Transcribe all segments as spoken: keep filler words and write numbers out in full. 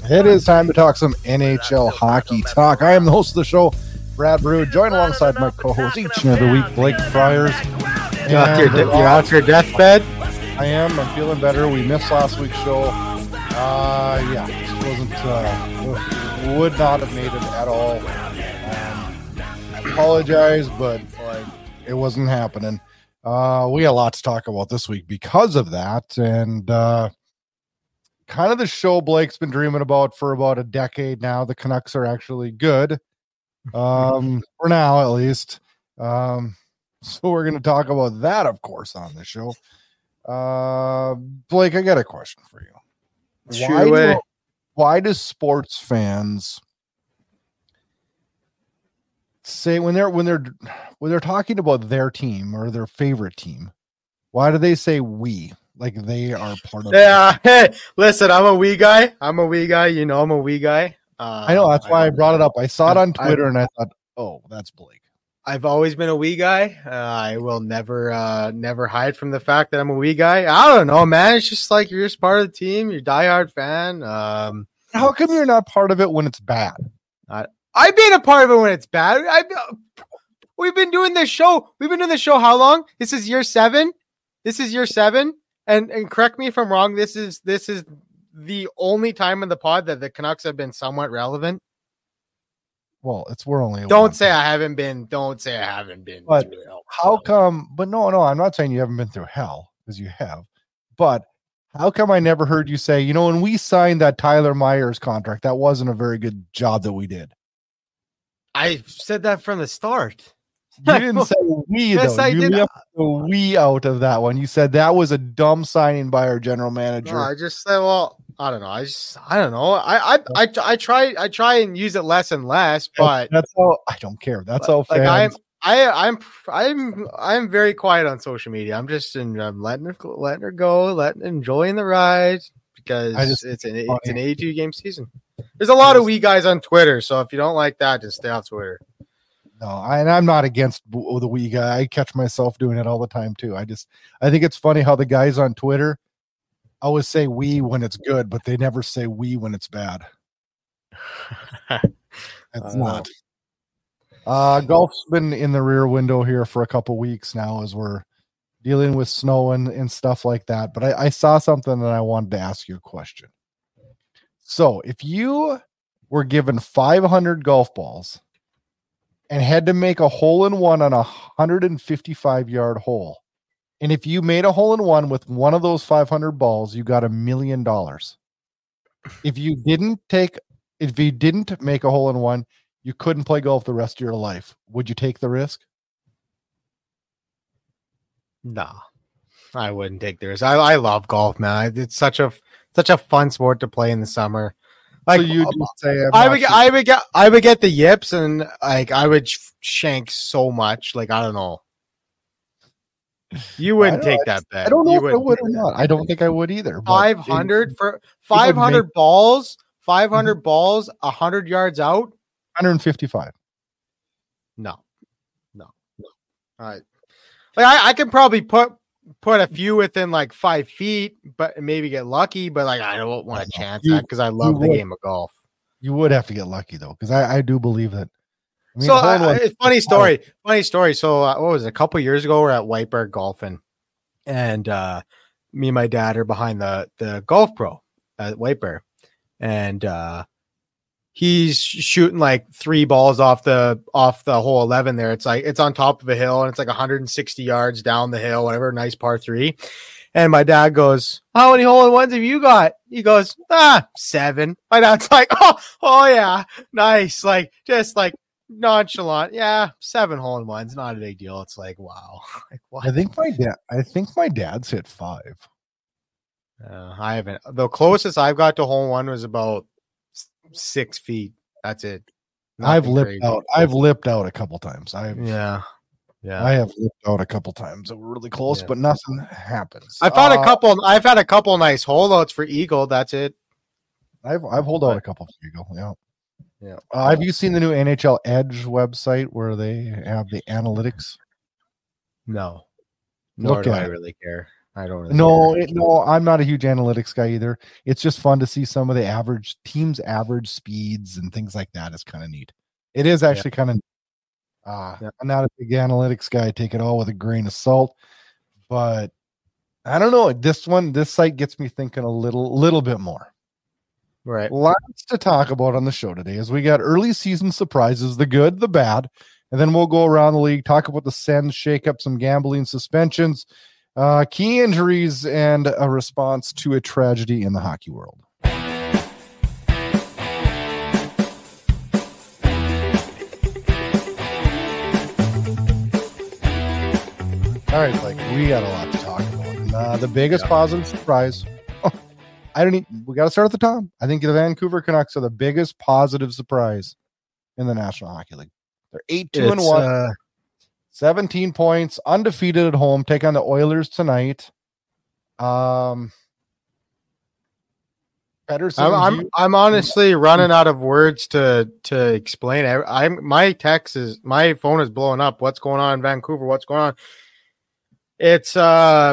It is time to talk some N H L hockey talk. I am the host of the show, Brad Brew, joined alongside my co-host each and every week, Blake Friars. You're off your, you're off your deathbed? I am. I'm feeling better. We missed last week's show. Uh, yeah, this wasn't, uh, would not have made it at all. Um, I apologize, but like, it wasn't happening. Uh, we got a lot to talk about this week because of that. And, uh, kind of the show Blake's been dreaming about for about a decade now. The Canucks are actually good, um, for now at least. Um, so we're going to talk about that, of course, on the show. Uh, Blake, I got a question for you. Why do, why do sports fans say when they're when they're when they're talking about their team or their favorite team? Why do they say we? Like they are part of yeah. Hey, listen, I'm a wee guy. I'm a wee guy. You know, I'm a wee guy. Uh, I know. That's why I, I brought it up. I saw it on Twitter I, and I thought, oh, that's Blake. I've always been a wee guy. Uh, I will never, uh, never hide from the fact that I'm a wee guy. I don't know, man. It's just like you're just part of the team. You're a diehard fan. Um, How come you're not part of it when it's bad? I, I've been a part of it when it's bad. I, we've been doing this show. We've been doing this show how long? This is year seven. This is year seven. And and correct me if I'm wrong. This is this is the only time in the pod that the Canucks have been somewhat relevant. Well, it's we're only. Don't one. say I haven't been. Don't say I haven't been. But how come? But no, no, I'm not saying you haven't been through hell because you have. But how come I never heard you say, you know, when we signed that Tyler Myers contract, that wasn't a very good job that we did. I said that from the start. You didn't say we, yes, though. I You did. left the we out of that one. You said that was a dumb signing by our general manager. No, I just said, well, I don't know. I just, I don't know. I, I, I, I try, I try and use it less and less, but that's how I don't care. That's how like fans. I'm, I, I'm, I'm, I'm very quiet on social media. I'm just, in, I'm letting her, letting her go, letting, enjoying the ride because just, it's an, it's, it's an eighty-two game season. There's a lot of wee guys on Twitter, so if you don't like that, just stay off Twitter. No, I, and I'm not against the wee guy. I catch myself doing it all the time too. I just, I think it's funny how the guys on Twitter always say we when it's good, but they never say we when it's bad. It's uh, not. Uh, golf's been in the rear window here for a couple weeks now as we're dealing with snow and, and stuff like that. But I, I saw something that I wanted to ask you a question. So if you were given five hundred golf balls and had to make a hole in one on a one hundred fifty-five yard hole, and if you made a hole in one with one of those five hundred balls, you got a million dollars. If you didn't take, if you didn't make a hole in one, you couldn't play golf the rest of your life. Would you take the risk? No, I wouldn't take the risk. I, I love golf, man. It's such a such a fun sport to play in the summer. Like so you just say, I would, sure. I would get, I would get the yips, and like I would shank so much. Like I don't know. You wouldn't take know. that bet. I don't know you if I would or not. I don't think I would either. Five hundred for five hundred make... balls. Five hundred mm-hmm. balls. A hundred yards out. one hundred fifty-five. No, no, no. All right. Like I, I could probably put. Put a few within like five feet, but maybe get lucky. But like, I don't want to chance you, that because I love the would, game of golf. You would have to get lucky though, because I, I do believe that. I mean, so uh, it's funny story, funny story. So uh, what was it, a couple years ago? We're at White Bear golfing, and uh, me and my dad are behind the the golf pro at White Bear, and uh, he's shooting like three balls off the off the hole eleven there. It's like it's on top of a hill and it's like one hundred sixty yards down the hill, whatever, nice par three. And my dad goes, how many hole in ones have you got? He goes, ah, seven. My dad's like, oh, oh yeah, nice. Like just like nonchalant. Yeah, seven hole in ones, not a big deal. It's like, wow. Like, what? I think my dad I think my dad's hit five. Uh, I haven't. The closest I've got to hole in one was about six feet. That's it. Nothing I've lipped crazy. out. I've lipped out a couple times. I've yeah, yeah. I have lipped out a couple times that were really close, yeah. but nothing happens. I've had uh, a couple. I've had a couple nice holdouts for eagle. That's it. I've I've hold out a couple for eagle. Yeah, yeah. Uh, have you seen the new N H L Edge website where they have the analytics? No, nor Look do at I it. really care. I don't really No, it, no, I'm not a huge analytics guy either. It's just fun to see some of the average teams' average speeds and things like that. Is kind of neat. It is actually yeah. kind of. Uh, yeah. I'm not a big analytics guy. I take it all with a grain of salt, but I don't know. This one, this site gets me thinking a little, little bit more. Right. Lots to talk about on the show today as we got early season surprises, the good, the bad, and then we'll go around the league, talk about the Sens, shake up some gambling suspensions, uh, key injuries, and a response to a tragedy in the hockey world. All right, like we got a lot to talk about. And, uh, the biggest yeah. positive surprise. Oh, I don't need. We got to start at the top. I think the Vancouver Canucks are the biggest positive surprise in the National Hockey League. They're eight two and one, uh, seventeen points, undefeated at home. Take on the Oilers tonight. Um, Pedersen, I'm I'm, you, I'm honestly running out of words to to explain. I, I'm my text is my phone is blowing up. What's going on in Vancouver? What's going on? It's uh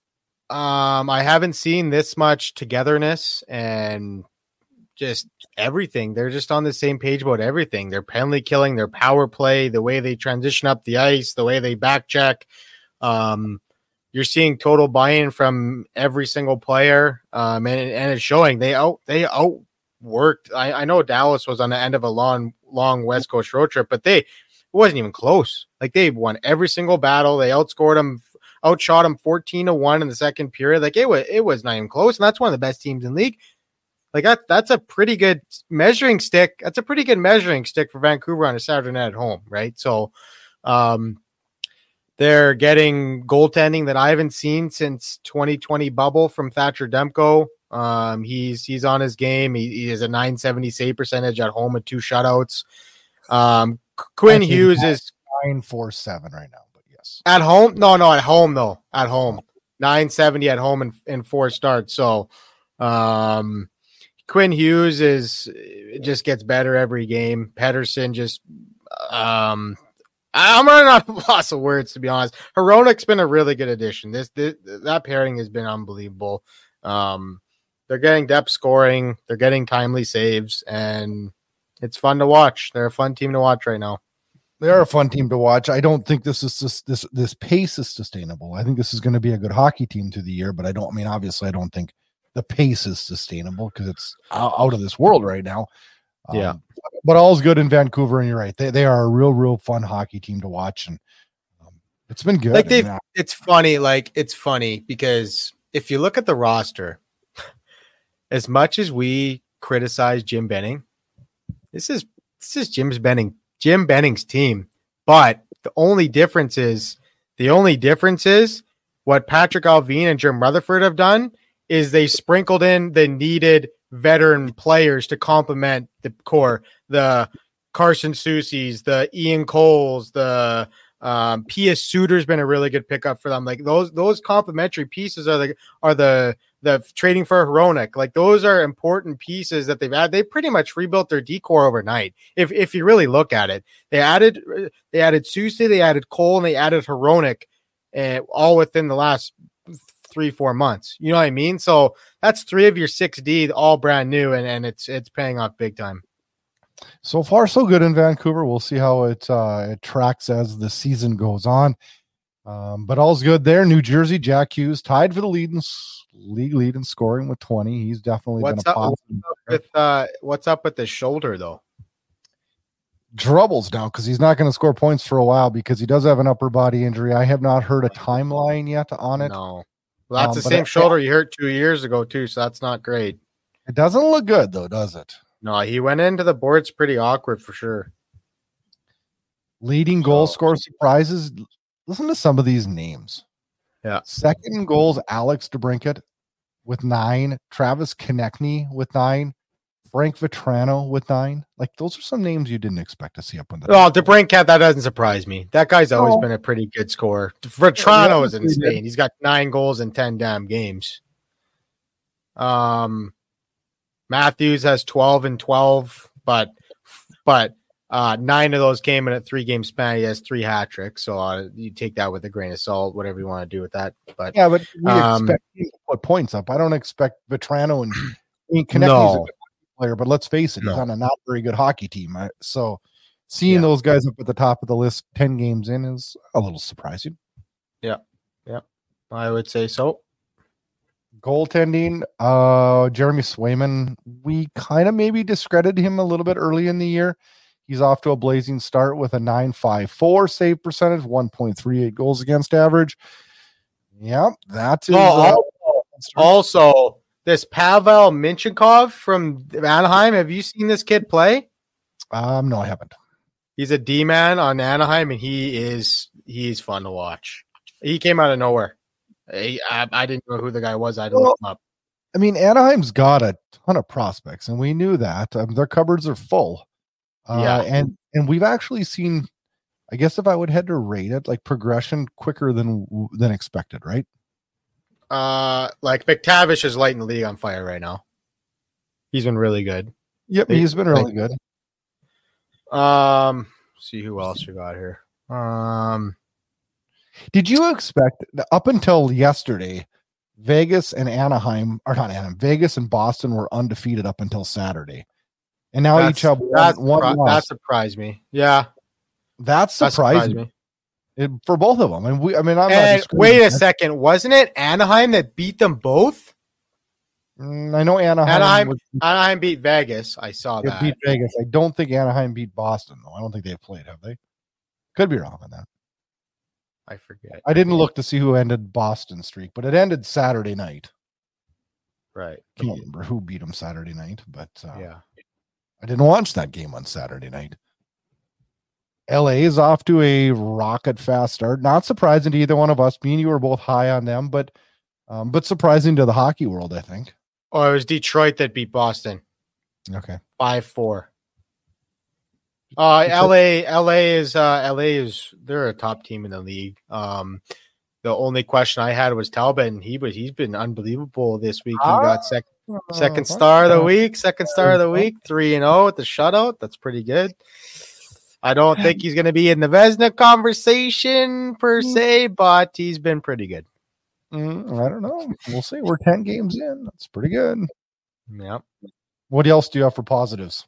um I haven't seen this much togetherness and just everything. They're just on the same page about everything. Their penalty killing, their power play, the way they transition up the ice, the way they back check. Um you're seeing total buy-in from every single player. Um and, and it's showing. They out they outworked. I, I know Dallas was on the end of a long long West Coast road trip, but they it wasn't even close. Like they won every single battle. They outscored them. Outshot him fourteen to one in the second period. Like it was, it was not even close. And that's one of the best teams in the league. Like that, that's a pretty good measuring stick. That's a pretty good measuring stick for Vancouver on a Saturday night at home. Right. So, um, they're getting goaltending that I haven't seen since twenty twenty bubble from Thatcher Demko. Um, he's, he's on his game. He, he has a nine seventy save percentage at home with two shutouts. Um, Quinn Hughes is nine four seven right now. At home? No, no, at home, though. At home. nine seventy at home and in, in four starts. So um, Quinn Hughes is it just gets better every game. Pedersen just um, I'm running out of lots of words, to be honest. Hronik's been a really good addition. This, this That pairing has been unbelievable. Um, they're getting depth scoring. They're getting timely saves. And it's fun to watch. They're a fun team to watch right now. They're a fun team to watch. I don't think this is just, this this pace is sustainable. I think this is going to be a good hockey team through the year, but I don't I mean obviously I don't think the pace is sustainable because it's out of this world right now. Yeah, um, but all's good in Vancouver, and you're right. They they are a real real fun hockey team to watch, and um, it's been good. Like they, it's funny. Like it's funny because if you look at the roster, as much as we criticize Jim Benning, this is this is Jim's Benning. Jim Benning's team, but the only difference is the only difference is what Patrick Allvin and Jim Rutherford have done is they sprinkled in the needed veteran players to complement the core, the Carson Soucy's, the Ian Coles, the um, P S Suter's been a really good pickup for them. Like those those complementary pieces are the are the the trading for Hronik. Like those are important pieces that they've had. They pretty much rebuilt their decor overnight. If if you really look at it, they added they added Soucy, they added Cole, and they added Hronik, uh, all within the last three four months. You know what I mean? So that's three of your six D, all brand new, and and it's it's paying off big time. So far, so good in Vancouver. We'll see how it uh, it tracks as the season goes on. Um, but all's good there. New Jersey, Jack Hughes tied for the lead in league lead in scoring with twenty. He's definitely what's been a up, what's up with uh, what's up with the shoulder though? Troubles now because he's not going to score points for a while because he does have an upper body injury. I have not heard a timeline yet on it. No, well, that's um, the same it, shoulder you hurt two years ago too, so that's not great. It doesn't look good though, does it? No, he went into the boards pretty awkward for sure. Leading goal so, scorer surprises. Listen to some of these names. Yeah. Second goals, Alex DeBrincat with nine. Travis Konechny with nine. Frank Vetrano with nine. Like, those are some names you didn't expect to see up on the. Oh, DeBrincat, that doesn't surprise me. That guy's always oh. been a pretty good scorer. Vetrano yeah, is insane. He's got nine goals in ten damn games. Um, Matthews has twelve and twelve, but but Uh, nine of those came in a three-game span. He has three hat tricks, so uh, you take that with a grain of salt, whatever you want to do with that. But yeah, but we um, expect him to put points up. I don't expect Vetrano and I mean, Konecny's no. a good player, but let's face it, No. he's on a not very good hockey team. I, so seeing Yeah. those guys up at the top of the list ten games in is a little surprising. Yeah, yeah, I would say so. Goaltending, uh, Jeremy Swayman, we kind of maybe discredited him a little bit early in the year. He's off to a blazing start with a nine five four save percentage, one point three eight goals against average. Yep, that is. Oh, uh, also, also, this Pavel Minchenkov from Anaheim. Have you seen this kid play? um, no, I haven't. He's a D man on Anaheim, and he is he's fun to watch. He came out of nowhere. I, I, I didn't know who the guy was. I had to Well, look him up. I mean, Anaheim's got a ton of prospects, and we knew that. Um, their cupboards are full. Uh, Yeah. and and we've actually seen, I guess if I would head to rate it, like progression quicker than than expected, right? Uh, like McTavish is lighting the league on fire right now. He's been really good. Yep, They- he's been really good. Um, see who else we got here. Um, Did you expect up until yesterday, Vegas and Anaheim, or not Anaheim, Vegas and Boston were undefeated up until Saturday, and now that's- each have one, that's one surpri- loss. that surprised me. Yeah, That's that surprised surprising me. It- for both of them. And we, I mean, I'm not And discouraging wait a that. second, wasn't it Anaheim that beat them both? Mm, I know Anaheim, Anaheim, was, Anaheim beat Vegas. I saw it that. beat Vegas. I don't think Anaheim beat Boston though. I don't think they've played, have they? Could be wrong on that. I forget. I didn't look to see who ended Boston's streak, but it ended Saturday night. Right. Can't remember who beat them Saturday night, but uh, Yeah. I didn't watch that game on Saturday night. L A is off to a rocket fast start. Not surprising to either one of us. Me and you were both high on them, but um, but surprising to the hockey world, I think. Oh, it was Detroit that beat Boston Okay. five four. Uh, L A, L A is uh, L A is they're a top team in the league. Um, the only question I had was Talbot, and he was he's been unbelievable this week. He got second second star of the week, second star of the week, three and zero at the shutout. That's pretty good. I don't think he's going to be in the Vezina conversation per se, but he's been pretty good. Mm, I don't know. We'll see. We're ten games in. That's pretty good. Yeah. What else do you have for positives?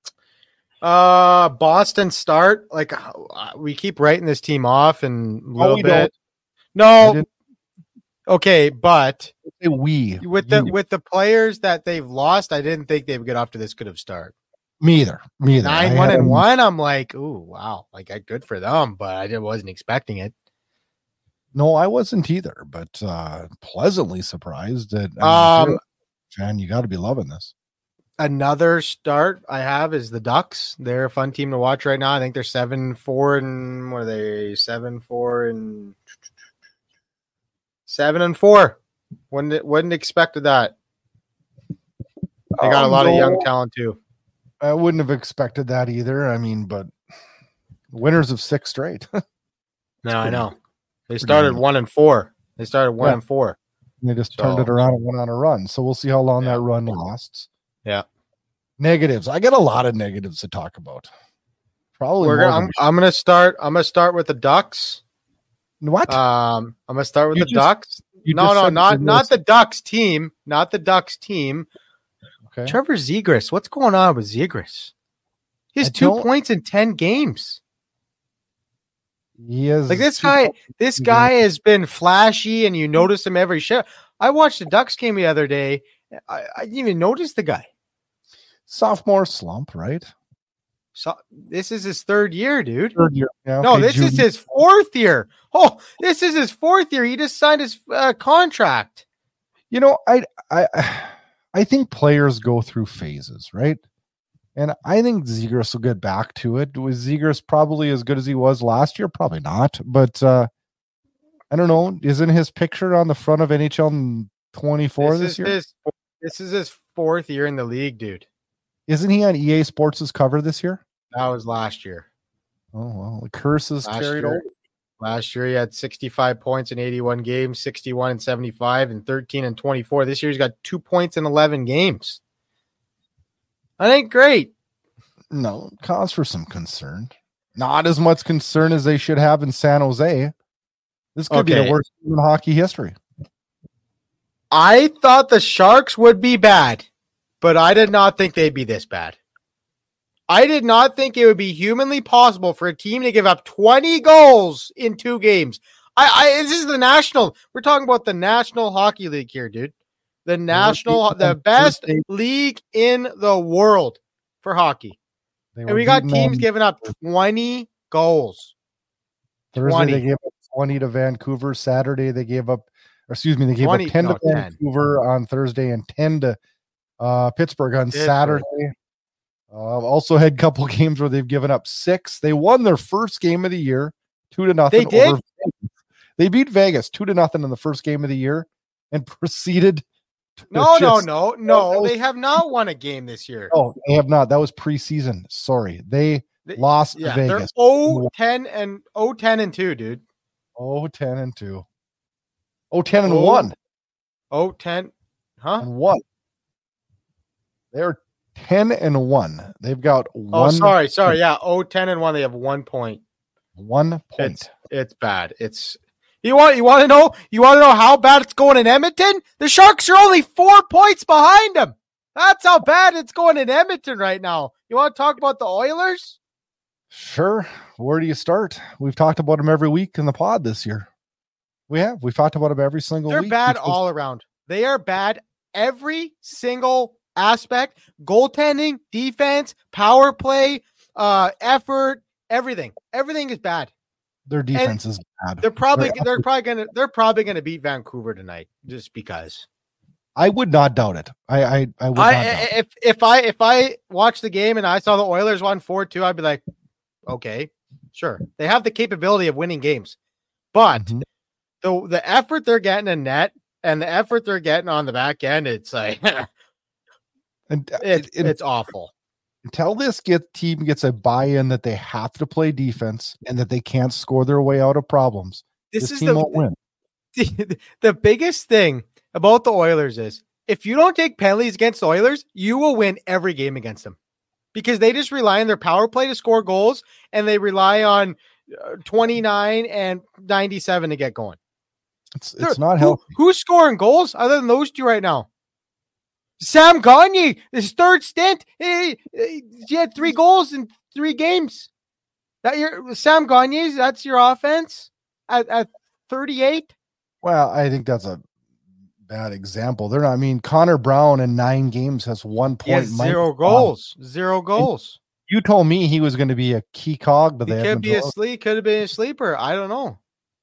Uh, Boston start. Like uh, we keep writing this team off and a little we bit. don't. I No. didn't- Okay, but Say we with the you. with the players that they've lost, I didn't think they would get off to this good of start. me either. Me either. Nine I one had and them- one. I'm like, ooh, wow, like I good for them, but I didn't wasn't expecting it. No, I wasn't either, but uh pleasantly surprised that I mean, Um, fan, you got to be loving this. Another start I have is the Ducks. They're a fun team to watch right now. I think they're seven four and what are they? Seven four and seven and four. Wouldn't wouldn't expected that. They got a Oh, lot of no. young talent too. I wouldn't have expected that either. I mean, but winners of six straight. No, I know. They pretty started good. one and four. They started one Yeah. and four. They just turned So- it around and went on a run. So we'll see how long Yeah. that run lasts. Yeah. Negatives. I got a lot of negatives to talk about. Probably We're more gonna, I'm, than- I'm gonna start. I'm gonna start with the Ducks. what? Um, I'm gonna start with You the just- Ducks. You No, just no, said not the not list. the Ducks team. Not the Ducks team. Okay. Trevor Zegras. What's going on with Zegras? He has I two don't- points in ten games. He is Like this two guy, points. this Mhm. guy has been flashy, and you notice him every show. I watched the Ducks game the other day. I, I didn't even notice the guy. Sophomore slump, right? So this is his third year, dude. Third year. Yeah, No, okay, this is junior. his fourth year. Oh, this is his fourth year. He just signed his uh, contract. You know, I I I think players go through phases, right? And I think Zegras will get back to it. Was Zegras probably as good as he was last year? Probably not. But uh I don't know. Isn't his picture on the front of N H L twenty-four This, this, is year? his. This is his fourth year in the league, dude. Isn't he on E A Sports' cover this year? That was last year. Oh well, the curse is Last carried year. over. Last year he had sixty-five points in eighty-one games, sixty-one and seventy-five, and thirteen and twenty-four. This year he's got two points in eleven games. I think great. No, cause for some concern. Not as much concern as they should have in San Jose. This could okay. be the worst team in hockey history. I thought the Sharks would be bad, but I did not think they'd be this bad. I did not think it would be humanly possible for a team to give up twenty goals in two games. I, I this is the national. We're talking about the National Hockey League here, dude. The national, the best league in the world for hockey. And we got teams giving up twenty goals. Thursday twenty. They gave up twenty to Vancouver. Saturday they gave up, or excuse me, they gave twenty, up ten no, to Vancouver ten. On Thursday and ten to uh, Pittsburgh on Pittsburgh. Saturday. Uh, also had a couple games where they've given up six. They won their first game of the year, two to nothing. They did. Over they beat Vegas two to nothing in the first game of the year, and proceeded. No, just, no, no, no. Was, they have not won a game this year. Oh, they have not. That was preseason. Sorry. They, they lost yeah, Vegas. They're oh ten and oh ten and two, dude. oh ten and two. oh ten and one. oh ten. Huh? And one. They're ten and one. They've got one. Oh, sorry, sorry. Yeah, oh ten and one. They have one point. One point. It's, it's bad. It's You want you want to know you want to know how bad it's going in Edmonton? The Sharks are only four points behind them. That's how bad it's going in Edmonton right now. You want to talk about the Oilers? Sure. Where do you start? We've talked about them every week in the pod this year. We have. We've talked about them every single They're week. They're bad because- all around. They are bad every single aspect. Goaltending, defense, power play, uh, effort, everything. Everything is bad. Their defense and is bad. They're probably they're, they're probably gonna they're probably gonna beat Vancouver tonight just because. I would not doubt it. I I, I would I, not doubt if it. if I if I watched the game and I saw the Oilers won four two, I'd be like, okay, sure. They have the capability of winning games. But mm-hmm. the the effort they're getting in net and the effort they're getting on the back end, it's like and it, it, it's awful. Until this get team gets a buy-in that they have to play defense and that they can't score their way out of problems, this, this is team the, won't win. The, the biggest thing about the Oilers is if you don't take penalties against the Oilers, you will win every game against them because they just rely on their power play to score goals and they rely on uh, twenty-nine and ninety-seven to get going. It's, it's not healthy. Who, who's scoring goals other than those two right now? Sam Gagner, his third stint, he, he had three goals in three games. That your Sam Gagner, that's your offense at, at thirty-eight. Well, I think that's a bad example. They're not. I mean, Connor Brown in nine games has one point. Zero goals. On. Zero goals. And you told me he was going to be a key cog, but he they could be a sleep. Could have been a sleeper. I don't know.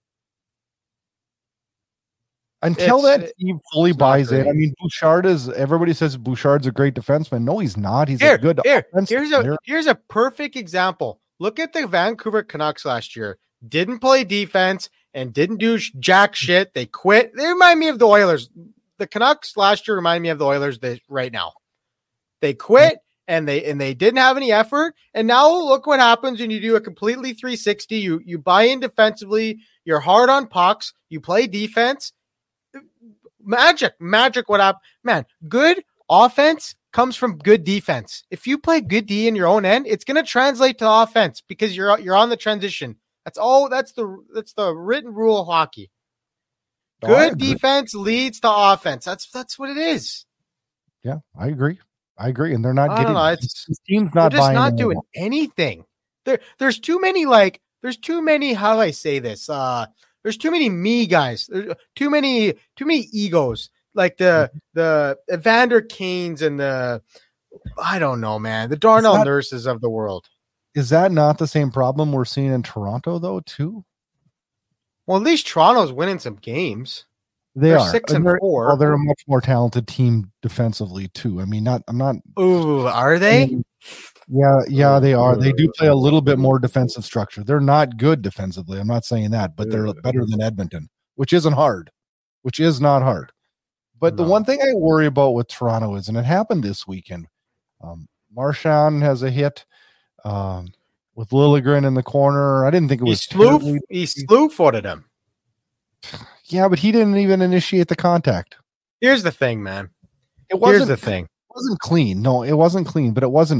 Until it's, that team fully buys in. I mean, Bouchard is, everybody says Bouchard's a great defenseman. No, he's not. He's here, a good here, here's a Here's a perfect example. Look at the Vancouver Canucks last year. Didn't play defense and didn't do jack shit. They quit. They remind me of the Oilers. The Canucks last year remind me of the Oilers they, right now. They quit and they and they didn't have any effort. And now look what happens when you do a completely three sixty. You you buy in defensively. You're hard on pucks. You play defense. Magic, magic. What up, man? Good offense comes from good defense. If you play good D in your own end, it's going to translate to offense because you're you're on the transition. That's all. That's the that's the written rule of hockey. Good defense leads to offense. That's that's what it is. Yeah, I agree. I agree, and they're not I getting. Don't know, it's, this team's not. They're just not doing anymore. anything. There, there's too many. Like, there's too many. How do I say this? Uh. There's too many me guys. There's too many, too many egos. Like the the Evander Kanes and the I don't know, man. The Darnell that, Nurses of the world. Is that not the same problem we're seeing in Toronto though, too? Well, at least Toronto's winning some games. They they're are six and and they're, four. Well, they're a much more talented team defensively too. I mean, not I'm not. Ooh, are they? I mean, Yeah, yeah, they are. They do play a little bit more defensive structure. They're not good defensively. I'm not saying that, but they're better than Edmonton, which isn't hard, which is not hard. But no. The one thing I worry about with Toronto is, and it happened this weekend, um, Marchand has a hit um, with Liljegren in the corner. I didn't think it was he slew, he slew-footed him. Yeah, but he didn't even initiate the contact. Here's the thing, man. It wasn't, Here's the thing. It wasn't clean. No, it wasn't clean, but it wasn't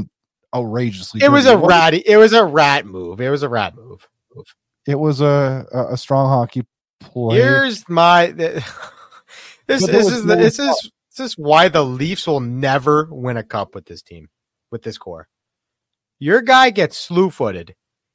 outrageously. It was a ratty. It was a rat move. It was a rat move. It was a a strong hockey play. Here's my this. This is the, this is this is why the Leafs will never win a cup with this team, with this core. Your guy gets slew-footed,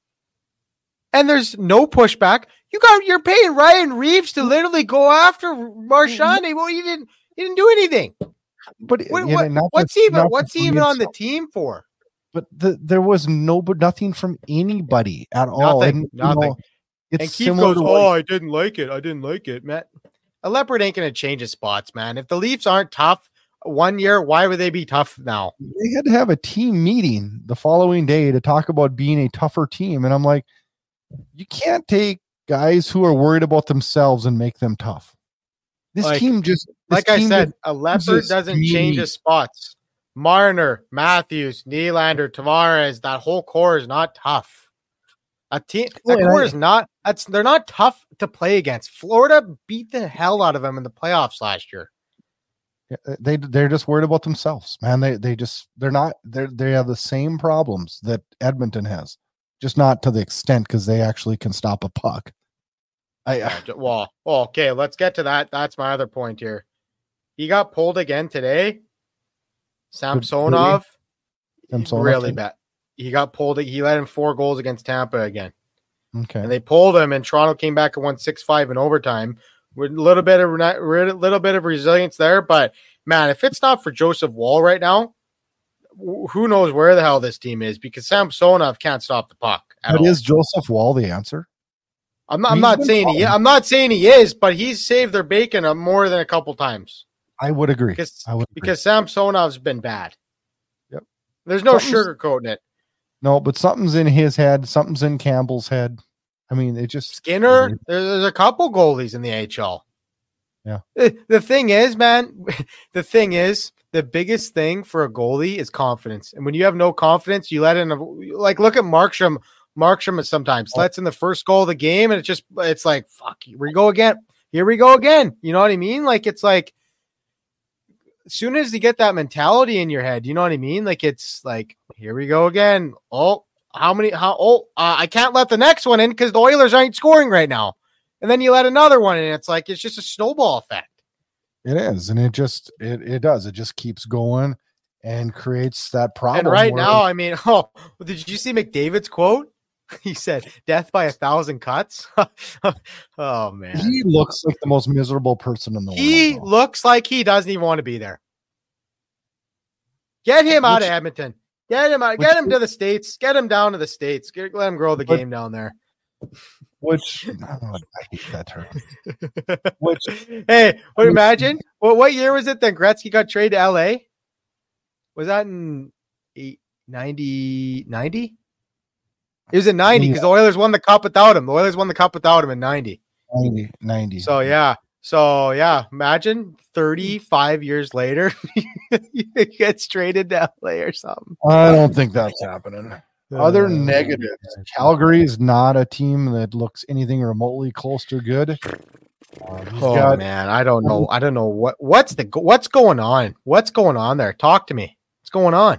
and there's no pushback. You got you're paying Ryan Reeves to literally go after Marchand. Well, you didn't you didn't do anything. But what, what, what's to, even what's he even on the team for? But the, there was no nothing from anybody at all. Nothing. And, nothing. You know, it's and Keith goes, "Oh, I didn't like it. I didn't like it, Matt." A leopard ain't going to change his spots, man. If the Leafs aren't tough one year, why would they be tough now? They had to have a team meeting the following day to talk about being a tougher team. And I'm like, you can't take guys who are worried about themselves and make them tough. This like, team just, this like team I said, a leopard doesn't meeting. change his spots. Marner, Matthews, Nylander, Tavares, that whole core is not tough. A team that core is not that's they're not tough to play against. Florida beat the hell out of them in the playoffs last year. Yeah, they they're just worried about themselves, man. They they just they're not they they have the same problems that Edmonton has, just not to the extent because they actually can stop a puck. I uh, well, okay, let's get to that. That's my other point here. He got pulled again today. Samsonov, Samsonov really bad. He got pulled. He let in four goals against Tampa again. Okay. And they pulled him, and Toronto came back and won six five in overtime with a little bit of a little bit of resilience there. But, man, if it's not for Joseph Woll right now, who knows where the hell this team is because Samsonov can't stop the puck. But all. Is Joseph Woll the answer? I'm not, I'm not saying he, I'm not saying he is, but he's saved their bacon more than a couple times. I would agree. Because, I would agree. because Samsonov's been bad. Yep. There's no sugarcoating it. No, but something's in his head. Something's in Campbell's head. I mean, it just Skinner. It, there's a couple goalies in the A H L. Yeah. The thing is, man, the thing is, the biggest thing for a goalie is confidence. And when you have no confidence, you let in a, like, look at Markstrom. Markstrom sometimes oh. lets in the first goal of the game, and it's just, it's like, fuck, here we go again. Here we go again. You know what I mean? Like, it's like, as soon as you get that mentality in your head, you know what I mean? Like, it's like, here we go again. Oh, how many? How? Oh, uh, I can't let the next one in because the Oilers aren't scoring right now. And then you let another one in. It's like, it's just a snowball effect. It is. And it just, it, it does. It just keeps going and creates that problem. And right now, I mean, oh, did you see McDavid's quote? He said, death by a thousand cuts. Oh, man. He looks like the most miserable person in the he world. He looks like he doesn't even want to be there. Get him which, out of Edmonton. Get him out. Get him to the States. Get him down to the States. Get, let him grow the game down there. Which, oh, I hate that term. Which, hey, but imagine, well, what year was it that Gretzky got traded to L A? Was that in ninety, ninety? It was in ninety because yeah. the Oilers won the cup without him. The Oilers won the cup without him in ninety. ninety, ninety. So, yeah. So, yeah, imagine thirty-five years later, he gets traded to L A or something. I don't think that's happening. Other negatives. Calgary is not a team that looks anything remotely close to good. Uh, oh, got, man, I don't know. I don't know what what's the what's going on. What's going on there? Talk to me. What's going on?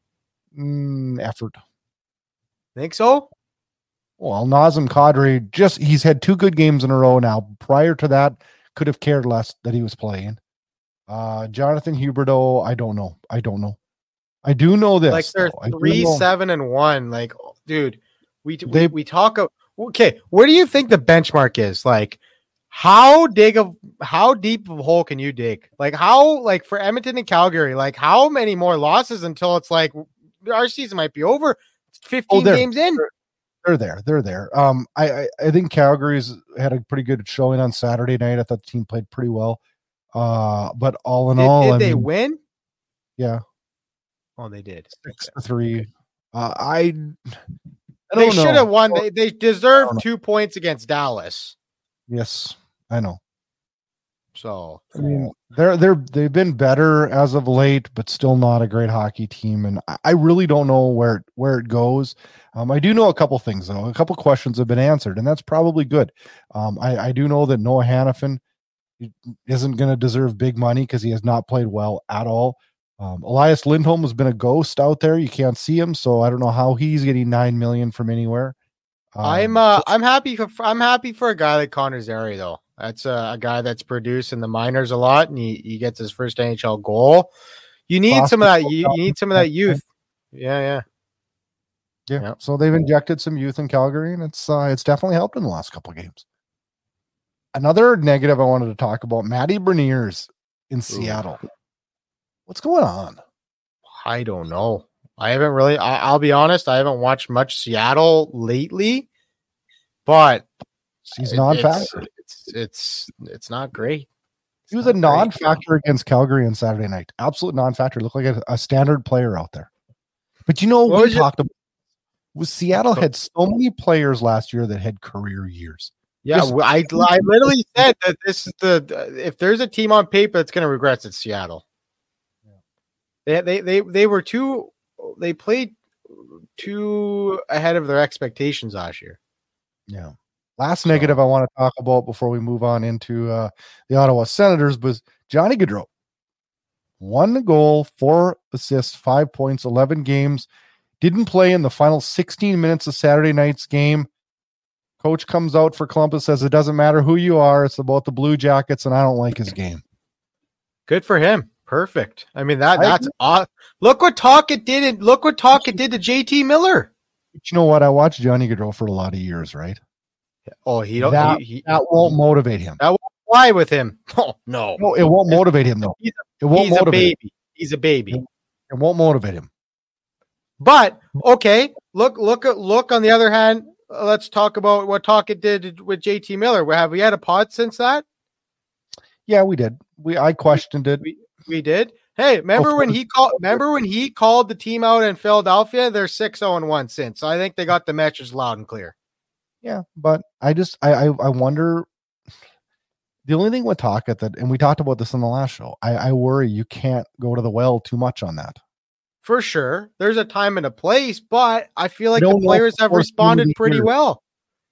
Mm, effort. Think so? Well, Nazem Kadri just he's had two good games in a row now. Prior to that, could have cared less that he was playing. Uh, Jonathan Huberdeau, I don't know. I don't know. I do know this. Like they're though. three, seven, and one. Like, dude, we they, we, we talk. Okay, where do you think the benchmark is? Like, how dig of how deep of a hole can you dig? Like, how like for Edmonton and Calgary? Like, how many more losses until it's like our season might be over? Fifteen oh, games in. They're, they're there. They're there. Um, I, I I think Calgary's had a pretty good showing on Saturday night. I thought the team played pretty well. Uh, but all in did, all, did I they mean, win? Yeah. Oh, they did. Six to three. Uh, I, I don't they know. should have won. They, they deserved two points against Dallas. Yes, I know. So I mean, they're they're they've been better as of late, but still not a great hockey team. And I, I really don't know where where it goes. Um, I do know a couple things though. A couple questions have been answered, and that's probably good. Um, I, I do know that Noah Hannafin isn't going to deserve big money because he has not played well at all. Um, Elias Lindholm has been a ghost out there. You can't see him, so I don't know how he's getting nine million from anywhere. Um, I'm uh, so- I'm happy for I'm happy for a guy like Connor Zary though. That's a, a guy that's produced in the minors a lot, and he, he gets his first N H L goal. You need Boston some of that. You, you need some of that youth. Yeah, yeah, yeah. yeah. So they've injected some youth in Calgary, and it's uh, it's definitely helped in the last couple of games. Another negative I wanted to talk about: Matty Beniers in Ooh. Seattle. What's going on? I don't know. I haven't really. I, I'll be honest. I haven't watched much Seattle lately, but he's non-factor. It's, it's it's it's not great. It's he was a non-factor great. against Calgary on Saturday night. Absolute non-factor. Looked like a, a standard player out there. But you know what we talked your... about was Seattle had so many players last year that had career years. Yeah, Just, I I literally said that this is the if there's a team on paper that's going to regress, it's Seattle. They they they they were too they played too ahead of their expectations last year. Yeah. Last so. negative I want to talk about before we move on into uh, the Ottawa Senators was Johnny Gaudreau. One goal, four assists, five points, eleven games. Didn't play in the final sixteen minutes of Saturday night's game. Coach comes out for Columbus, says it doesn't matter who you are. It's about the Blue Jackets, and I don't like his game. Good for him. Perfect. I mean, that that's odd. Look what Tocchet did. And look what Tocchet did to J T Miller. But you know what? I watched Johnny Gaudreau for a lot of years, right? Oh, he don't. That, he, he, that won't motivate him. That won't fly with him. Oh no, no, it won't motivate him though. He's a, it won't he's motivate a baby. Him. He's a baby. It, it won't motivate him. But okay, look, look at look. On the other hand, let's talk about what Tocchet did with J T Miller. Have we had a pod since that? Yeah, we did. We I questioned it. We, we did. Hey, remember oh, when he called? Remember when he called the team out in Philadelphia? They're six zero and one since. So I think they got the message loud and clear. Yeah, but I just I I, I wonder. The only thing with Tocchet that, and we talked about this in the last show, I, I worry you can't go to the well too much on that. For sure, there's a time and a place, but I feel like the players have responded pretty here. well.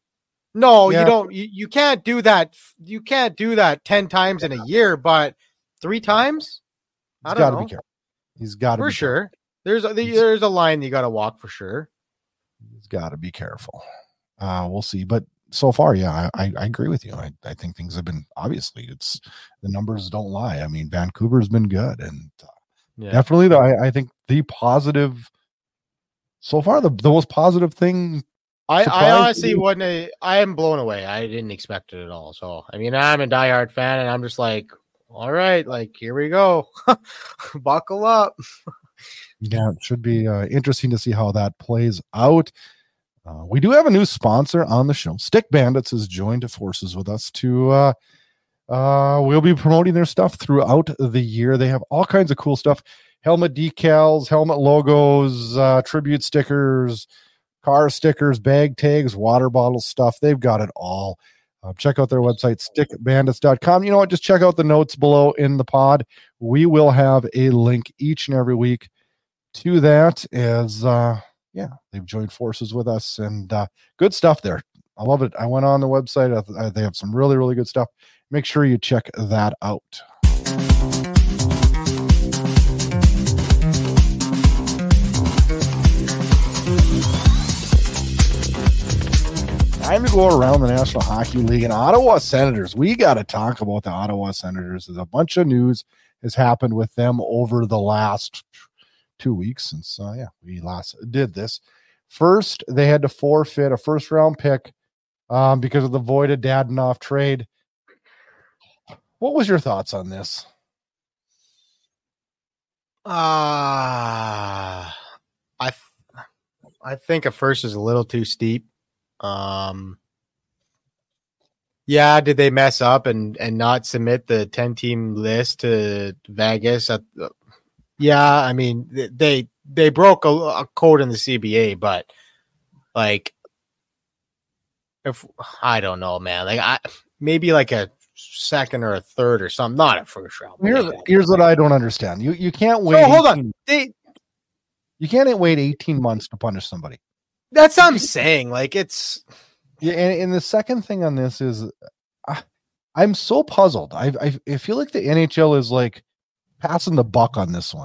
No, yeah. you don't. You, you can't do that. You can't do that ten times in a year, but three times. He's got to be careful. He's got to for be sure. Careful. There's a, there's a line you got to walk for sure. He's got to be careful. Uh, we'll see, but so far, yeah, I, I agree with you. I, I think things have been obviously it's the numbers don't lie. I mean, Vancouver's been good, and uh, yeah. definitely, the, I, I think the positive so far, the the most positive thing. I, I honestly wasn't. A, I am blown away. I didn't expect it at all. So I mean, I'm a diehard fan, and I'm just like, all right, like here we go, buckle up. Yeah, it should be uh, interesting to see how that plays out. Uh, we do have a new sponsor on the show. Stick Bandits has joined forces with us to uh, uh, we'll be promoting their stuff throughout the year. They have all kinds of cool stuff: helmet decals, helmet logos, uh, tribute stickers, car stickers, bag tags, water bottle stuff. They've got it all. Uh, check out their website, stick bandits dot com. You know what? Just check out the notes below in the pod. We will have a link each and every week to that as uh, yeah, they've joined forces with us, and uh, good stuff there. I love it. I went on the website. I, I, they have some really, really good stuff. Make sure you check that out. Time to go around the National Hockey League and Ottawa Senators. We got to talk about the Ottawa Senators. There's a bunch of news has happened with them over the last two weeks since, uh, yeah, we last did this. First, they had to forfeit a first round pick um, because of the voided Dadonov trade. What was your thoughts on this? Uh, I, th- I think a first is a little too steep. Um, yeah, did they mess up and, and not submit the ten team list to Vegas? At the, yeah, I mean, they, they broke a, a code in the C B A, but like, if I don't know, man, like I, maybe like a second or a third or something, not a first round. Here's, here's what I don't understand. You, you can't wait. So hold on. They, you can't wait eighteen months to punish somebody. That's what I'm saying. Like it's yeah. And, and the second thing on this is I, I'm so puzzled. I, I I feel like the N H L is like passing the buck on this one.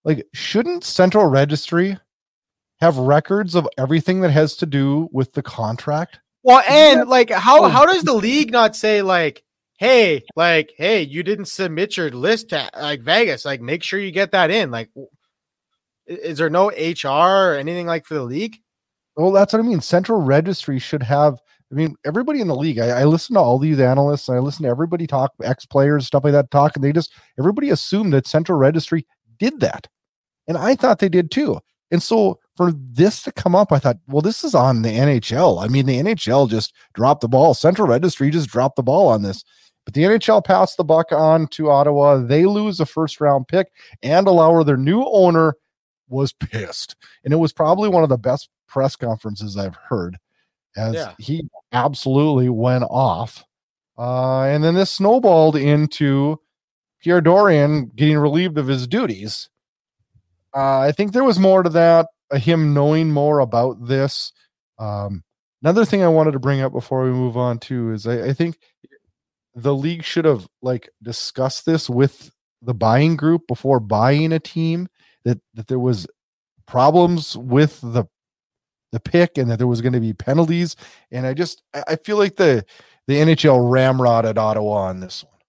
like, shouldn't Central Registry have records of everything that has to do with the contract? Well, and like, how how does the league not say like, hey, like, hey, you didn't submit your list to like Vegas, like, make sure you get that in. Like, is there no H R or anything like for the league? Well, that's what I mean. Central Registry should have. I mean, everybody in the league. I, I listen to all these analysts. I listen to everybody talk, ex players, stuff like that, talk, and they just everybody assumed that Central Registry did that, and I thought they did too. And so for this to come up, I thought, well, this is on the N H L. I mean, the N H L just dropped the ball. Central Registry just dropped the ball on this. But the N H L passed the buck on to Ottawa. They lose a first round pick, and Lauer, their new owner, was pissed. And it was probably one of the best press conferences I've heard, as yeah. he absolutely went off. Uh, and then this snowballed into Pierre Dorion getting relieved of his duties. Uh, I think there was more to that, uh, him knowing more about this. Um, another thing I wanted to bring up before we move on too is I, I think the league should have like discussed this with the buying group before buying a team, that, that there was problems with the the pick and that there was going to be penalties. And I just I feel like the the N H L ramrodded Ottawa on this one.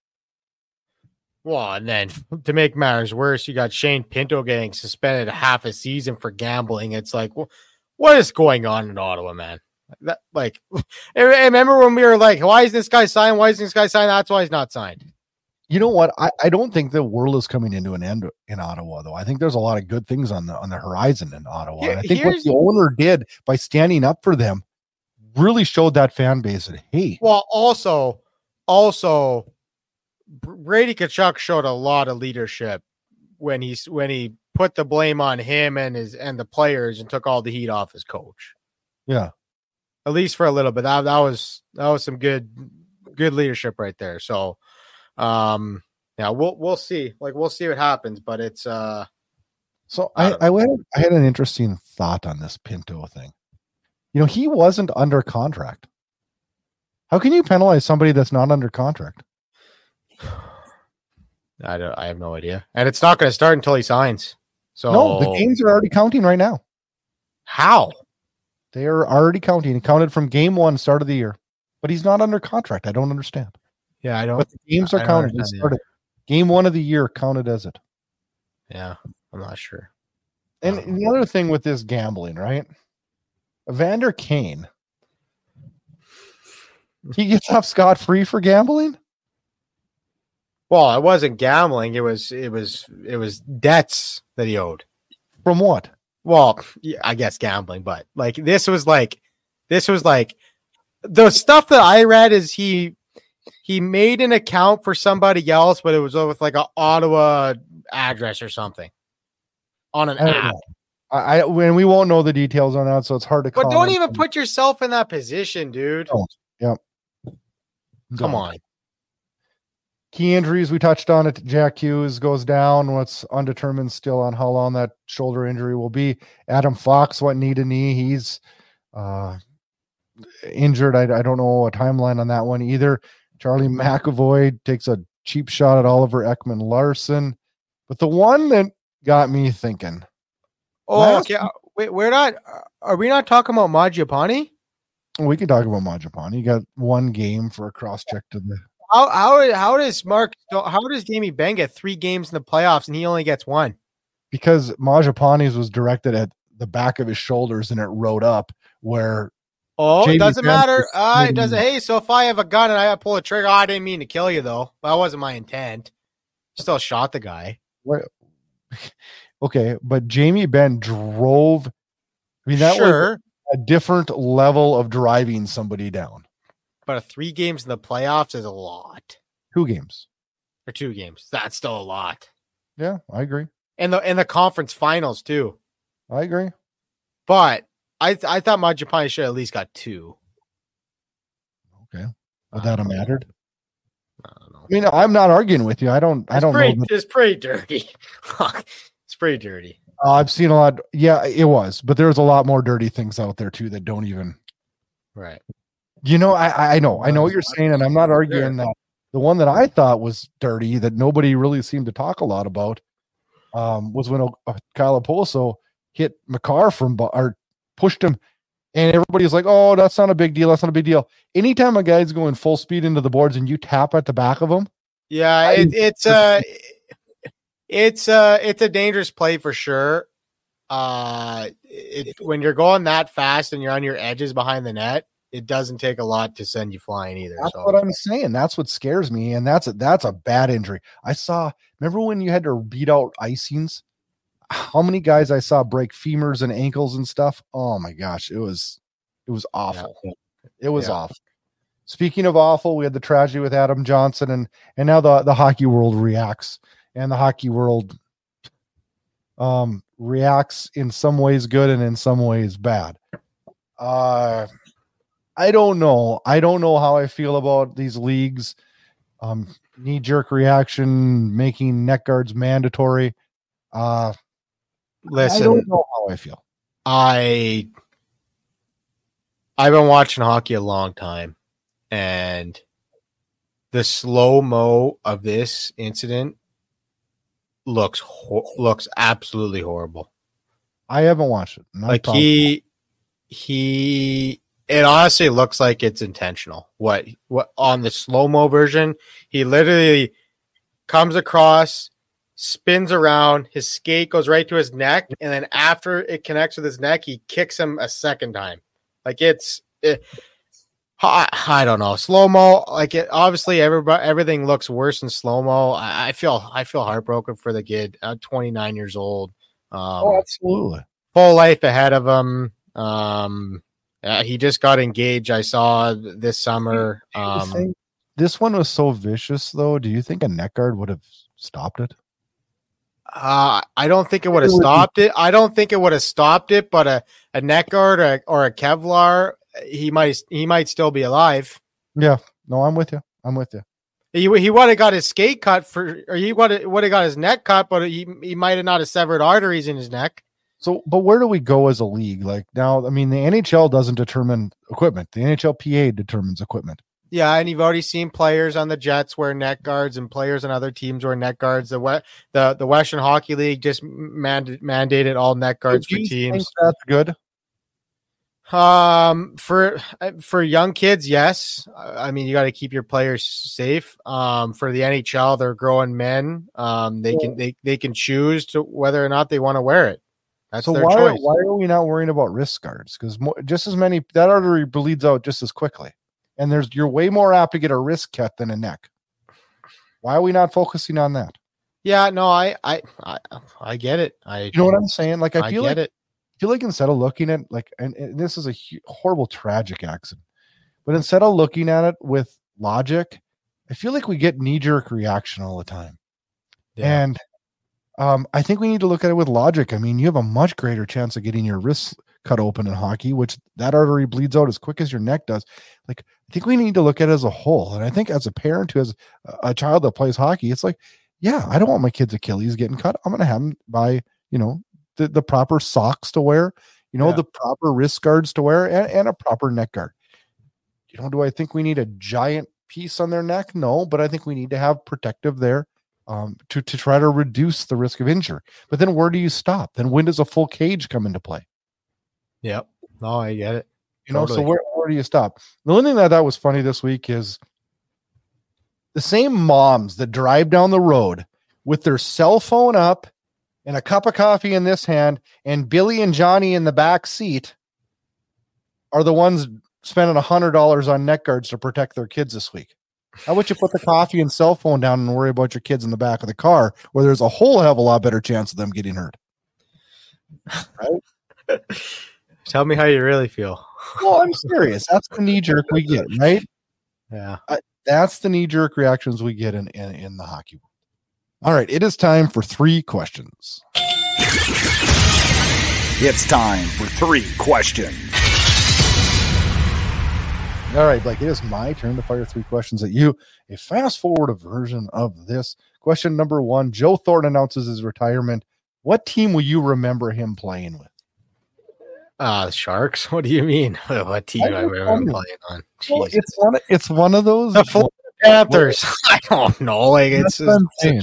Well, and then to make matters worse, you got Shane Pinto getting suspended half a season for gambling. It's like, well, what is going on in Ottawa, man? That, like, I remember when we were like, why is this guy signed? Why is this guy signed? That's why he's not signed. You know what? I, I don't think the world is coming into an end in Ottawa, though. I think there's a lot of good things on the on the horizon in Ottawa. Here, and I think what the owner did by standing up for them really showed that fan base that, hey. Well, also, also, Brady Tkachuk showed a lot of leadership when he when he put the blame on him and his and the players and took all the heat off his coach. Yeah, at least for a little bit. That that was that was some good good leadership right there. So, um, yeah, we'll we'll see. Like we'll see what happens, but it's uh. So I I, I went. I had an interesting thought on this Pinto thing. You know, he wasn't under contract. How can you penalize somebody that's not under contract? I don't. I have no idea, and it's not going to start until he signs. So no, the games are already counting right now. How? They are already counting. It counted from game one, start of the year, but he's not under contract. I don't understand. Yeah, I don't. But the games are counted. It started. Game one of the year counted as it. Yeah, I'm not sure. And the other thing with this gambling, right? Evander Kane, he gets off scot-free for gambling. Well, it wasn't gambling. It was it was it was debts that he owed. From what? Well, yeah, I guess gambling, but like this was like this was like the stuff that I read is he he made an account for somebody else, but it was with like an Ottawa address or something on an I app. I, I when we won't know the details on that, so it's hard to. But don't even put yourself in that position, dude. Oh, yep. Come on. Key injuries, we touched on it. Jack Hughes goes down. What's undetermined still on how long that shoulder injury will be. Adam Fox went knee to knee. He's uh, injured. I, I don't know a timeline on that one either. Charlie McAvoy takes a cheap shot at Oliver Ekman Larson. But the one that got me thinking. Oh, okay. Wait, we're not. Are we not talking about Mangiapane? We can talk about Mangiapane. He got one game for a cross check to the. How how how does Mark how does Jamie Benn get three games in the playoffs and he only gets one? Because Mangiapane's was directed at the back of his shoulders and it rode up where. Oh, Jamie it doesn't Benn matter. Uh, it doesn't. Hey, so if I have a gun and I pull a trigger, oh, I didn't mean to kill you though. That wasn't my intent. Still shot the guy. What? Okay, but Jamie Benn drove. I mean, that sure. was a different level of driving somebody down. But a three games in the playoffs is a lot. Two games. Or two games. That's still a lot. Yeah, I agree. And the in the conference finals too. I agree. But I th- I thought Mangiapane should at least got two. Okay. Would that have mattered? I don't know. I mean, I'm not arguing with you. I don't it's I don't pretty, know. That... It's pretty dirty. It's pretty dirty. Uh, I've seen a lot. Yeah, it was, but there's a lot more dirty things out there too that don't even. Right. You know, I I know I know what you're saying, and I'm not arguing that. The one that I thought was dirty that nobody really seemed to talk a lot about um, was when uh, Kyle Oposo hit Makar from or pushed him, and everybody's like, "Oh, that's not a big deal. That's not a big deal." Anytime a guy's going full speed into the boards and you tap at the back of him, yeah, it, it's uh it's uh it's a dangerous play for sure. Uh, it, when you're going that fast and you're on your edges behind the net, it doesn't take a lot to send you flying either. That's so. what I'm saying. That's what scares me, and that's a, that's a bad injury. I saw. Remember when you had to beat out icings? How many guys I saw break femurs and ankles and stuff? Oh my gosh, it was it was awful. Yeah. It was yeah. awful. Speaking of awful, we had the tragedy with Adam Johnson, and and now the the hockey world reacts, and the hockey world um reacts in some ways good and in some ways bad. Uh, I don't know. I don't know how I feel about these leagues. Um, knee-jerk reaction, making neck guards mandatory. Uh, Listen, I don't know how I feel. I I've been watching hockey a long time, and the slow-mo of this incident looks ho- looks absolutely horrible. I haven't watched it. Not like he he it honestly looks like it's intentional. What what on the slow-mo version, he literally comes across, spins around, his skate goes right to his neck, and then after it connects with his neck, he kicks him a second time. Like it's it, I, I don't know. Slow-mo, like it obviously everybody everything looks worse in slow-mo. I, I feel I feel heartbroken for the kid. I'm twenty-nine years old. Um, oh, absolutely. Full life ahead of him. Um, uh, he just got engaged. I saw this summer. Um, this one was so vicious, though. Do you think a neck guard would have stopped it? Uh, I don't think it would have stopped it. I don't think it would have stopped it, but a, a neck guard or, or a Kevlar, he might he might still be alive. Yeah. No, I'm with you. I'm with you. He he would have got his skate cut for, or he would have would have got his neck cut, but he he might have not have severed arteries in his neck. So, but where do we go as a league? Like now, I mean, the N H L doesn't determine equipment. The N H L P A determines equipment. Yeah, and you've already seen players on the Jets wear neck guards, and players on other teams wear neck guards. The the the Western Hockey League just mand- mandated all neck guards for teams. Think that's good. Um, for for young kids, yes. I mean, you got to keep your players safe. Um, for the N H L, they're growing men. Um, they can they they can choose to whether or not they want to wear it. That's so their why choice. why are we not worrying about wrist guards? Because just as many that artery bleeds out just as quickly, and there's you're way more apt to get a wrist cut than a neck. Why are we not focusing on that? Yeah, no, I I I, I get it. I you know what I'm saying? Like I, I feel like it. I feel like instead of looking at like, and, and this is a hu- horrible, tragic accident, but instead of looking at it with logic, I feel like we get knee jerk reaction all the time. Yeah. And um, I think we need to look at it with logic. I mean, you have a much greater chance of getting your wrists cut open in hockey, which that artery bleeds out as quick as your neck does. Like, I think we need to look at it as a whole. And I think as a parent who has a child that plays hockey, it's like, yeah, I don't want my kid's Achilles getting cut. I'm going to have him buy, you know, The, the proper socks to wear, you know, yeah. the proper wrist guards to wear, and, and a proper neck guard. You know, do I think we need a giant piece on their neck? No, but I think we need to have protective there um, to, to try to reduce the risk of injury. But then where do you stop? Then when does a full cage come into play? Yep. No, I get it. You know, totally. So where, where do you stop? The only thing that I thought was funny this week is the same moms that drive down the road with their cell phone up and a cup of coffee in this hand, and Billy and Johnny in the back seat are the ones spending a hundred dollars on neck guards to protect their kids this week. How about you put the coffee and cell phone down and worry about your kids in the back of the car, where there's a whole hell of a lot better chance of them getting hurt? Right? Tell me how you really feel. Well, I'm serious. That's the knee jerk we get, right? Yeah. I, that's the knee jerk reactions we get in, in, in the hockey world. All right, it is time for three questions. It's time for three questions. All right, Blake, it is my turn to fire three questions at you. A fast-forward version of this. Question number one, Joe Thornton announces his retirement. What team will you remember him playing with? Uh, the Sharks? What do you mean? What team I, I remember him playing on? Well, it's, one, it's one of those. The Florida Panthers. I don't know. Like it's, it's, it's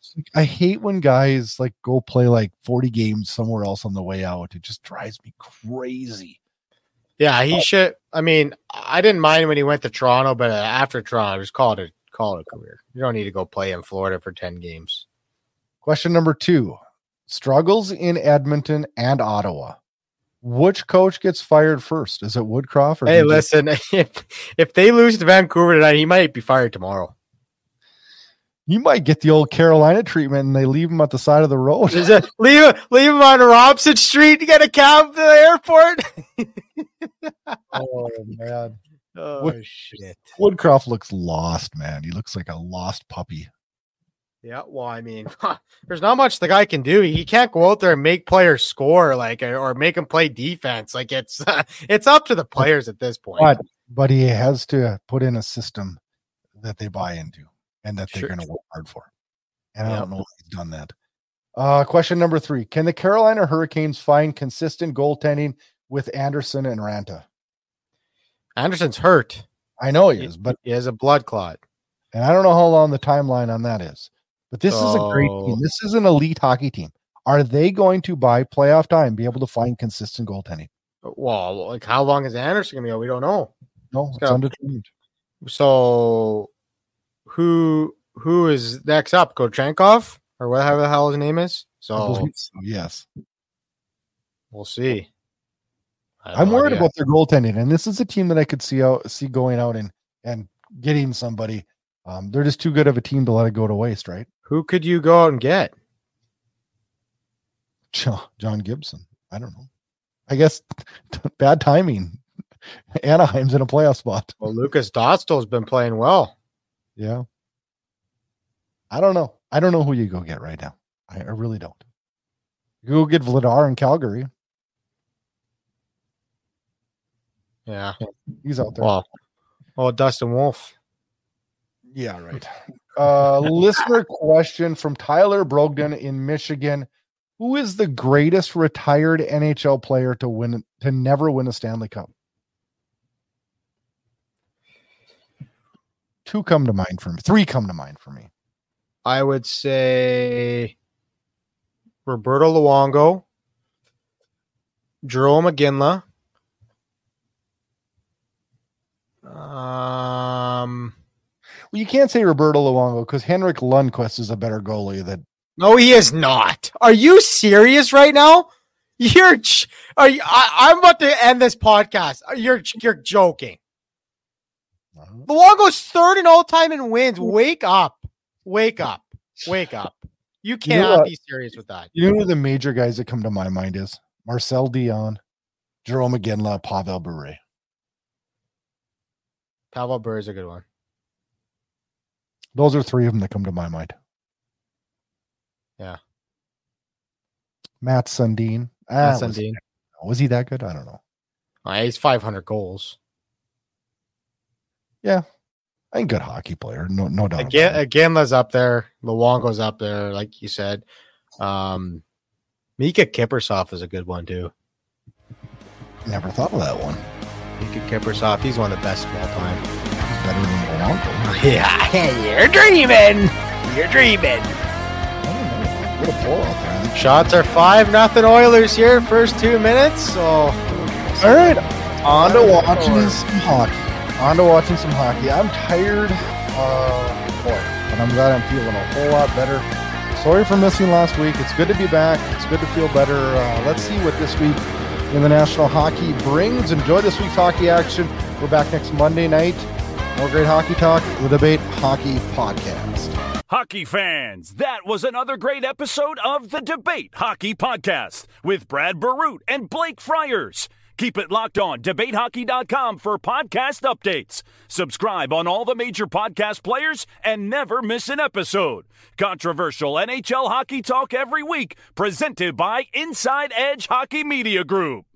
I hate when guys like go play like forty games somewhere else on the way out. It just drives me crazy. Yeah, he should. I mean, I didn't mind when he went to Toronto, but after Toronto, just call it a call it a career. You don't need to go play in Florida for ten games. Question number two: struggles in Edmonton and Ottawa. Which coach gets fired first? Is it Woodcroft? Or hey, listen, if if they lose to Vancouver tonight, he might be fired tomorrow. You might get the old Carolina treatment, and they leave him at the side of the road. Is it, leave him, leave him on Robson Street to get a cab to the airport. Oh man! Oh Wood, shit! Woodcroft looks lost, man. He looks like a lost puppy. Yeah, well, I mean, there's not much the guy can do. He can't go out there and make players score, like, or make them play defense. Like, it's uh, it's up to the players at this point. But but he has to put in a system that they buy into and that they're Sure. going to work hard for. And I Yep. don't know if he's done that. Uh, question number three: can the Carolina Hurricanes find consistent goaltending with Anderson and Ranta? Anderson's hurt. I know he is, but He has a blood clot. and I don't know how long the timeline on that is. But this is a great So- team. This is an elite hockey team. Are they going to, by playoff time, be able to find consistent goaltending? Well, like, how long is Anderson going to go? We don't know. No, it's got- undetermined. So, who who is next up? Kochenkov or whatever the hell his name is. I So believe so, yes. we'll see. I have I'm no worried idea. about their goaltending, and this is a team that I could see out see going out and and getting somebody. Um, they're just too good of a team to let it go to waste, right? Who could you go out and get? Jo- John Gibson. I don't know. I guess bad timing. Anaheim's in a playoff spot. Well, Lucas Dostal's been playing well. Yeah. I don't know. I don't know who you go get right now. I, I really don't. You go get Vladar in Calgary. Yeah. He's out there. Well, oh, Dustin Wolf. Yeah, right. Uh, listener question from Tyler Brogdon in Michigan. Who is the greatest retired N H L player to win to never win a Stanley Cup? Two come to mind for me. Three come to mind for me. I would say Roberto Luongo, Jerome McGinley. Um, Well, you can't say Roberto Luongo because Henrik Lundqvist is a better goalie than no, he is not. Are you serious right now? You're, j- are you, I, I'm about to end this podcast. You're, you're joking. Luongo's third in all time in wins. Wake up, wake up, wake up. You You know cannot what? be serious with that. You know who the major guys that come to my mind is? Marcel Dion, Jerome McGinley, Pavel Bure. Pavel Bure is a good one. Those are three of them that come to my mind. Yeah. Matt Sundin. Ah, Matt was, Sundin. was he that good? I don't know. Uh, he's five hundred goals. I think good hockey player. No, no doubt. Again, about it. Ginla's up there. Luongo's up there, like you said. Um, Mika Kiprusoff is a good one too. Never thought of that one. Mika Kiprusoff, he's one of the best of all time. He's better than Luongo. Yeah, you're dreaming. You're dreaming. I don't know. What a pull out there. Shots are five nothing Oilers here, first two minutes. So, All right, on to watching some hockey. On to watching some hockey. I'm tired, uh, boy, but I'm glad I'm feeling a whole lot better. Sorry for missing last week. It's good to be back. It's good to feel better. Uh, let's see what this week in the National Hockey brings. Enjoy this week's hockey action. We're back next Monday night. More great hockey talk. The Debate Hockey Podcast. Hockey fans, that was another great episode of the Debate Hockey Podcast with Brad Baroot and Blake Friars. Keep it locked on debate hockey dot com for podcast updates. Subscribe on all the major podcast players and never miss an episode. Controversial N H L hockey talk every week, presented by Inside Edge Hockey Media Group.